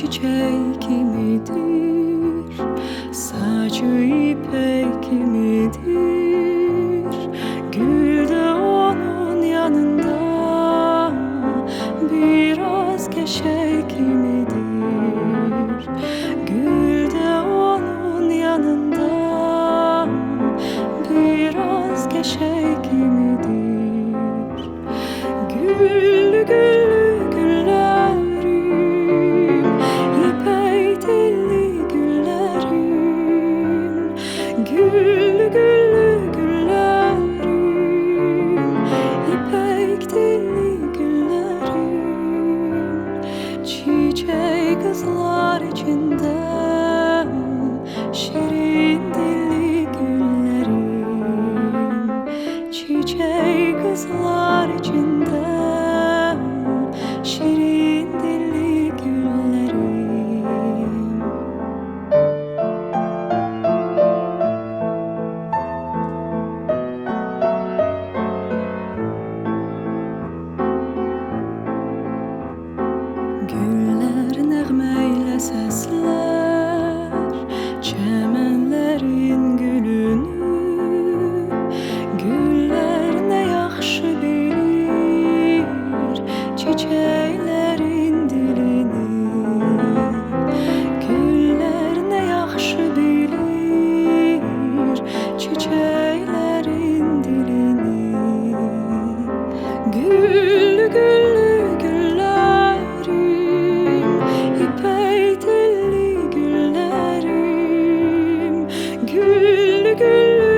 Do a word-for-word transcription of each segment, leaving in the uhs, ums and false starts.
çiçek midir? Saçı ipek midir? Gül de onun yanında biraz keşek midir? Gül de onun yanında biraz keşek midir? Güllü güllü güllerim, ipek telli güllerim. Güllü güllü güllerim, ipek telli güllerim. Çiçek kızlar içinde şirin dilli güllerim. Çiçek kızlar içinde şirin dilli güllerim. Güller nəğməyle səslər çəmənlərin gülünü. Güller nə yaxşı bilir çiçəklərin dilini. Güller nə yaxşı bilir çiçəklərin dilini. Güllü güllü güllerim, ipek telli güllerim. Güllü güllü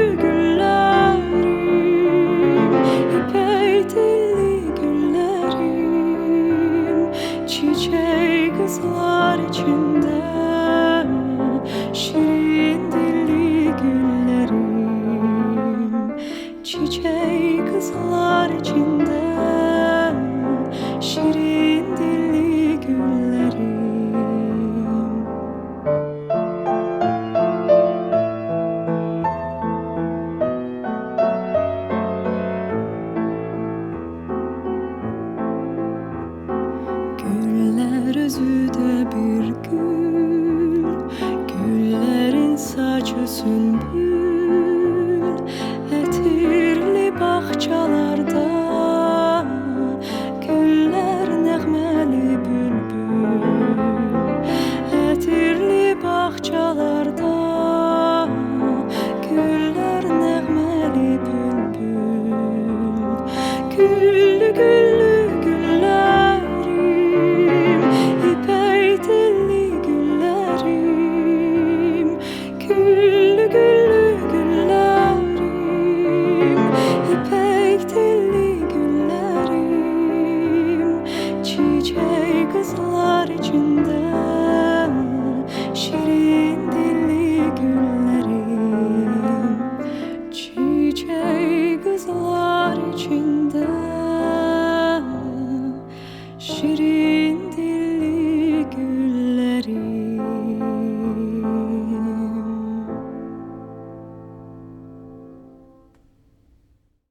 güllerim, ipek telli güllerim. Çiçek kızlar içinde şirin dilli güllerim. Çiçek kızlar içinde şirin dilli güllerim. Güller özü de bir gül, güllerin saçı sümbül. Etirli bahçalarda güller nəğməli bülbül. Etirli bahçalarda güller nəğməli bülbül. Gül